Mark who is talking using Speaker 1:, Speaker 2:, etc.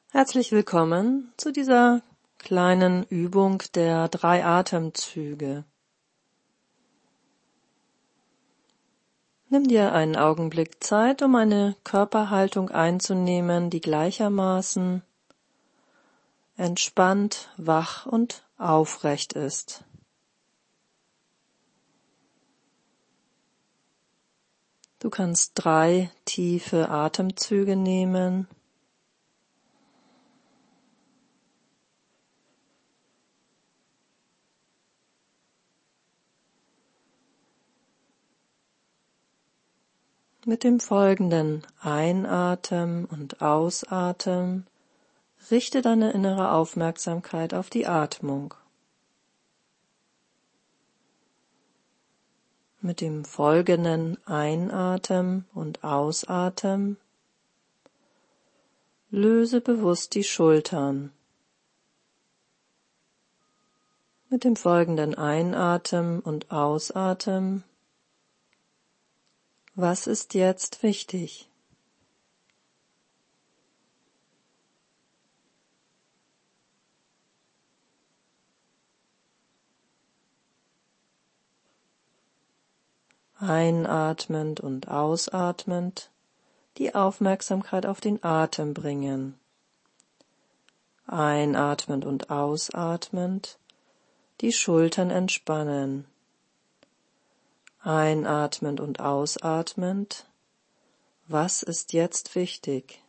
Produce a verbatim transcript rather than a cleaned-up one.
Speaker 1: Herzlich willkommen zu dieser kleinen Übung der drei Atemzüge. Nimm dir einen Augenblick Zeit, um eine Körperhaltung einzunehmen, die gleichermaßen entspannt, wach und aufrecht ist. Du kannst drei tiefe Atemzüge nehmen. Mit dem folgenden Einatmen und Ausatmen richte deine innere Aufmerksamkeit auf die Atmung. Mit dem folgenden Einatmen und Ausatmen löse bewusst die Schultern. Mit dem folgenden Einatmen und Ausatmen, was ist jetzt wichtig? Einatmend und ausatmend die Aufmerksamkeit auf den Atem bringen. Einatmend und ausatmend die Schultern entspannen. Einatmend und ausatmend, was ist jetzt wichtig?